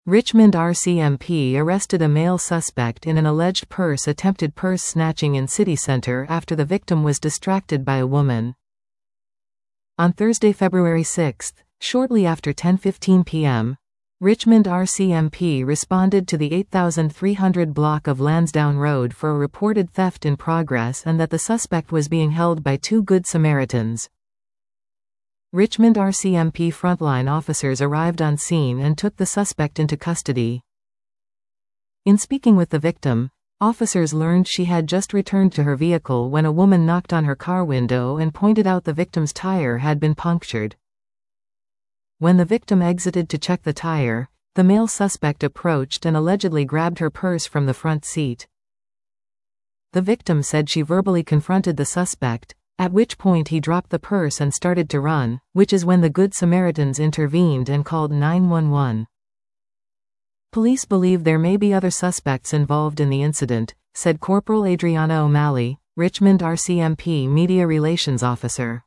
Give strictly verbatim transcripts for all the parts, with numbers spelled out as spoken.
Richmond R C M P arrested a male suspect in an alleged purse attempted purse snatching in city center after the victim was distracted by a woman. On Thursday, February sixth, shortly after ten fifteen p m, Richmond R C M P responded to the eight thousand three hundred block of Lansdowne Road for a reported theft in progress and that the suspect was being held by two Good Samaritans. Richmond R C M P frontline officers arrived on scene and took the suspect into custody. In speaking with the victim, officers learned she had just returned to her vehicle when a woman knocked on her car window and pointed out the victim's tire had been punctured. When the victim exited to check the tire, the male suspect approached and allegedly grabbed her purse from the front seat. The victim said she verbally confronted the suspect, at which point he dropped the purse and started to run, which is when the Good Samaritans intervened and called nine one one. Police believe there may be other suspects involved in the incident, said Corporal Adriana O'Malley, Richmond R C M P Media Relations Officer.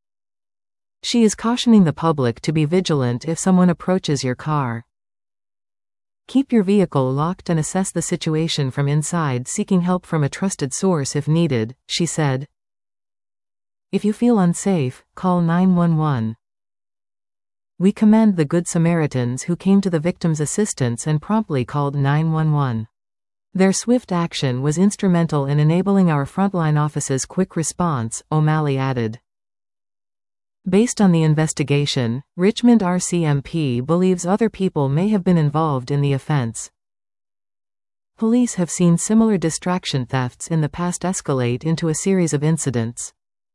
She is cautioning the public to be vigilant if someone approaches your car. Keep your vehicle locked and assess the situation from inside, seeking help from a trusted source if needed, she said. If you feel unsafe, call nine one one. We commend the Good Samaritans who came to the victim's assistance and promptly called nine one one. Their swift action was instrumental in enabling our frontline office's quick response, O'Malley added. Based on the investigation, Richmond R C M P believes other people may have been involved in the offense. Police have seen similar distraction thefts in the past escalate into a series of incidents.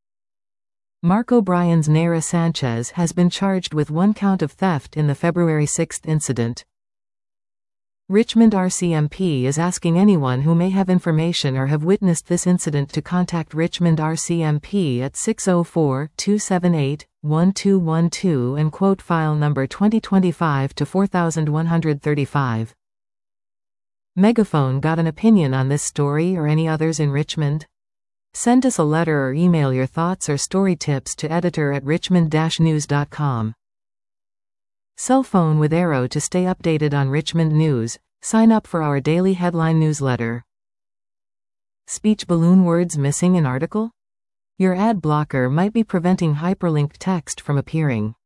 Mark O'Brien's Naira Sanchez has been charged with one count of theft in the February sixth incident. Richmond R C M P is asking anyone who may have information or have witnessed this incident to contact Richmond R C M P at six oh four, two seven eight, one two one two and quote file number twenty twenty-five to four one three five. Megaphone got an opinion on this story or any others in Richmond? Send us a letter or email your thoughts or story tips to editor at richmond dash news dot com. Cell phone with Arrow to stay updated on Richmond news. Sign up for our daily headline newsletter. Speech balloon words missing in article? Your ad blocker might be preventing hyperlinked text from appearing.